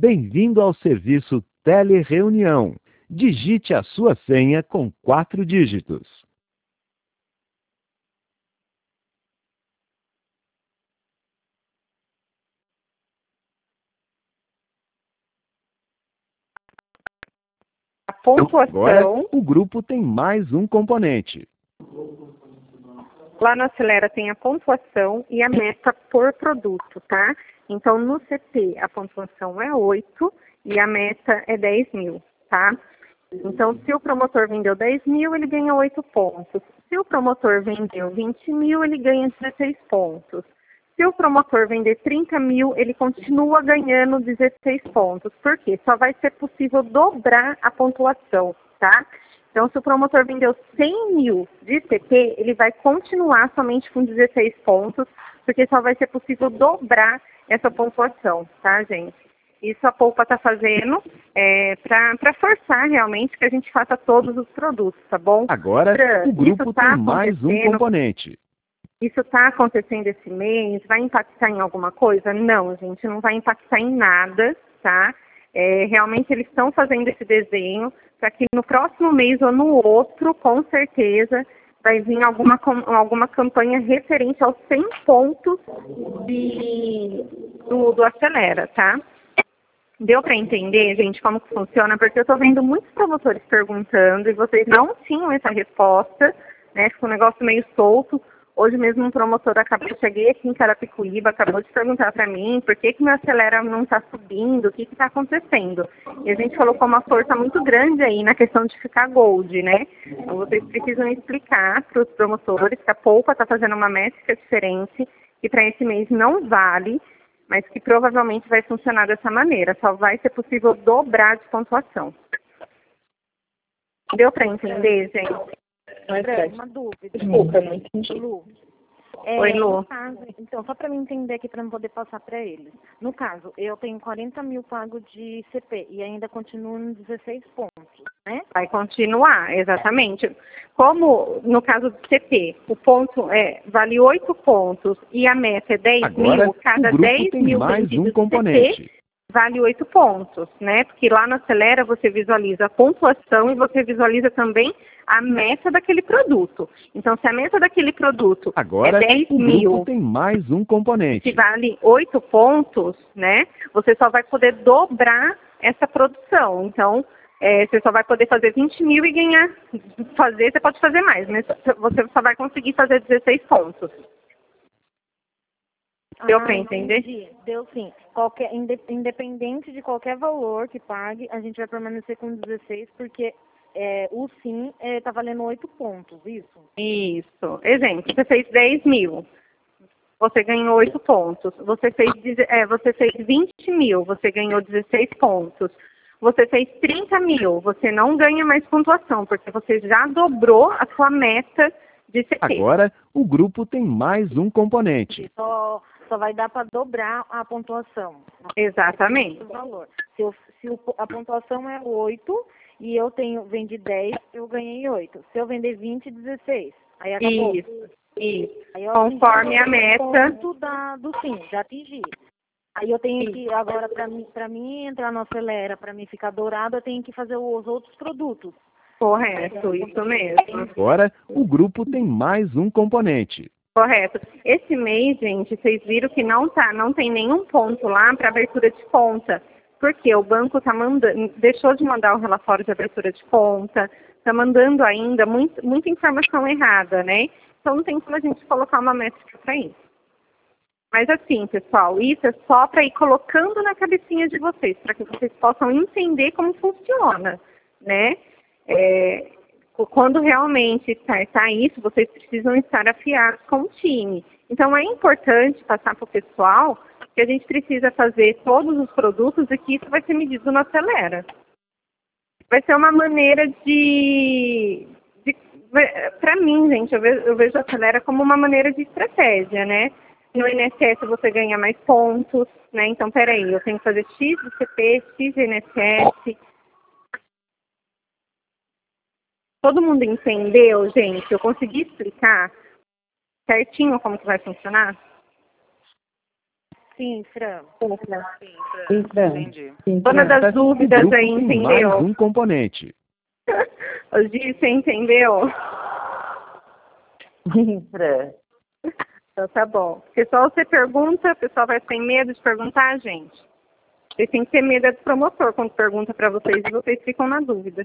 Bem-vindo ao serviço Telereunião. Digite a sua senha com 4 dígitos. A pontuação... Agora, o grupo tem mais um componente. Lá no Acelera tem a pontuação e a meta por produto, tá? Então, no CP, a pontuação é 8 e a meta é 10 mil, tá? Então, se o promotor vendeu 10 mil, ele ganha 8 pontos. Se o promotor vendeu 20 mil, ele ganha 16 pontos. Se o promotor vender 30 mil, ele continua ganhando 16 pontos. Por quê? Só vai ser possível dobrar a pontuação, tá? Então, se o promotor vendeu 100 mil de CP, ele vai continuar somente com 16 pontos, porque só vai ser possível dobrar essa pontuação, tá, gente? Isso a Poupa está fazendo para forçar realmente que a gente faça todos os produtos, tá bom? Agora, o grupo tem mais um componente. Isso está acontecendo esse mês? Vai impactar em alguma coisa? Não, gente, não vai impactar em nada, tá? Realmente eles estão fazendo esse desenho para que no próximo mês ou no outro, com certeza, vai vir alguma campanha referente aos 100 pontos do Acelera, tá? Deu para entender, gente, como que funciona? Porque eu estou vendo muitos promotores perguntando e vocês não tinham essa resposta, né? Ficou um negócio meio solto. Hoje mesmo um promotor cheguei aqui em Carapicuíba, acabou de perguntar para mim por que meu Acelera não está subindo, o que está acontecendo. E a gente colocou uma força muito grande aí na questão de ficar gold, né? Então vocês precisam explicar para os promotores que a Poupa está fazendo uma métrica diferente, que para esse mês não vale, mas que provavelmente vai funcionar dessa maneira. Só vai ser possível dobrar de pontuação. Deu para entender, gente? Uma dúvida. Desculpa, não entendi. Lu. Oi, Lu. No caso, então, só para mim entender aqui, para não poder passar para eles. No caso, eu tenho 40 mil pago de CP e ainda continuo em 16 pontos, né? Vai continuar, exatamente. Como no caso do CP, o ponto vale 8 pontos e a meta é 10 Agora, mil, cada o grupo 10 tem mil mais vendidos um componente. CP vale 8 pontos, né? Porque lá no Acelera você visualiza a pontuação e você visualiza também a meta daquele produto. Então, se a meta daquele produto Agora, é 10 o mil, grupo tem mais um componente. se vale 8 pontos, né? Você só vai poder dobrar essa produção. Então, você só vai poder fazer 20 mil e ganhar, você pode fazer mais, mas você só vai conseguir fazer 16 pontos. Deu para entender? Entendi. Deu sim. Independente de qualquer valor que pague, a gente vai permanecer com 16, porque o sim está valendo 8 pontos, isso? Isso. Exemplo, você fez 10 mil, você ganhou 8 pontos. Você fez 20 mil, você ganhou 16 pontos. Você fez 30 mil, você não ganha mais pontuação, porque você já dobrou a sua meta de CP. Agora, o grupo tem mais um componente. Só vai dar para dobrar a pontuação. Exatamente. O valor. A pontuação é 8 e eu vendi 10, eu ganhei 8. Se eu vender 20, 16. Aí acabou. Isso. Aí Conforme a meta do sim, já atingi. Aí eu tenho que, agora, para mim entrar no Acelera, para mim ficar dourado, eu tenho que fazer os outros produtos. Correto, isso mesmo. Agora, o grupo tem mais um componente. Correto. Esse mês, gente, vocês viram que não tem nenhum ponto lá para abertura de conta. Porque o banco deixou de mandar o relatório de abertura de conta, está mandando ainda muita informação errada, né? Então não tem como a gente colocar uma métrica para isso. Mas assim, pessoal, isso é só para ir colocando na cabecinha de vocês, para que vocês possam entender como funciona, né? Quando realmente está isso, vocês precisam estar afiados com o time. Então, é importante passar para o pessoal que a gente precisa fazer todos os produtos e que isso vai ser medido no Acelera. Vai ser uma maneira para mim, gente, eu vejo a Acelera como uma maneira de estratégia, né? No INSS você ganha mais pontos, né? Então, peraí, eu tenho que fazer X de CP, X de INSS. Todo mundo entendeu, gente? Eu consegui explicar certinho como que vai funcionar? Sim, Fran. Sim, Fran. Entendi. Dona das dúvidas Grupo aí, com entendeu? mais um componente. Ô, Gi, você entendeu? Sim, Fran. Então tá bom. Porque só você pergunta, o pessoal vai ter medo de perguntar, gente. Vocês têm que ter medo do promotor quando pergunta para vocês e vocês ficam na dúvida.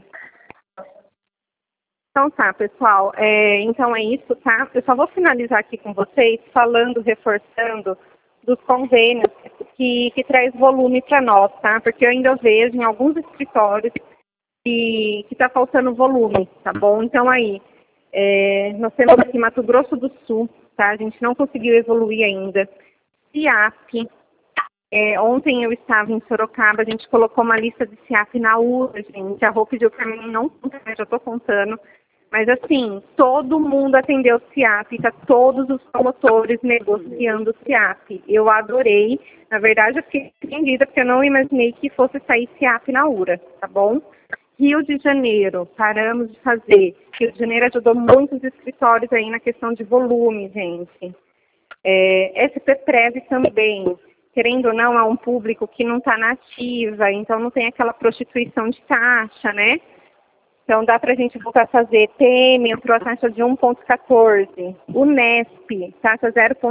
Então tá, pessoal. Então é isso, tá? Eu só vou finalizar aqui com vocês falando, reforçando dos convênios que traz volume para nós, tá? Porque eu ainda vejo em alguns escritórios que está faltando volume, tá bom? Então aí, nós temos aqui Mato Grosso do Sul, tá? A gente não conseguiu evoluir ainda. CIAP. Ontem eu estava em Sorocaba, a gente colocou uma lista de CIAP na URA, gente. A Rô pediu para mim não contar, já estou contando. Mas assim, todo mundo atendeu o CIAP, tá todos os promotores negociando o CIAP. Eu adorei. Na verdade, eu fiquei surpreendida porque eu não imaginei que fosse sair CIAP na URA, tá bom? Rio de Janeiro, paramos de fazer. Rio de Janeiro ajudou muitos escritórios aí na questão de volume, gente. SP-Prev também. Querendo ou não, é um público que não está na ativa, então não tem aquela prostituição de taxa, né? Então dá para a gente voltar a fazer. TM entrou a taxa de 1,14. Unesp, taxa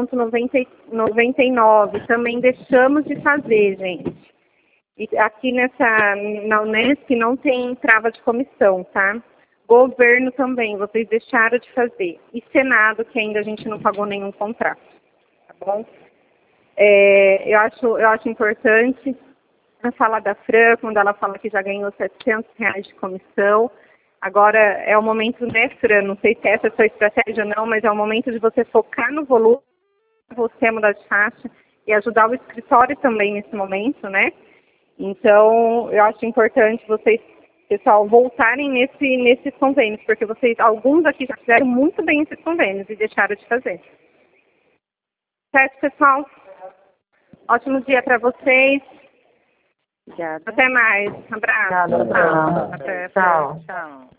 0,99. Também deixamos de fazer, gente. E aqui na Unesp não tem trava de comissão, tá? Governo também, vocês deixaram de fazer. E Senado, que ainda a gente não pagou nenhum contrato, tá bom? Eu acho importante a fala da Fran, quando ela fala que já ganhou R$700 de comissão. Agora é o momento, né, Fran? Não sei se essa é a sua estratégia ou não, mas é o momento de você focar no volume, você mudar de faixa e ajudar o escritório também nesse momento, né? Então, eu acho importante vocês, pessoal, voltarem nesses convênios, porque alguns aqui já fizeram muito bem esses convênios e deixaram de fazer. Certo, pessoal? Ótimo dia para vocês. Obrigada. Até mais. Abraço. Obrigada, Tchau. Fran. Até. Tchau. Tchau.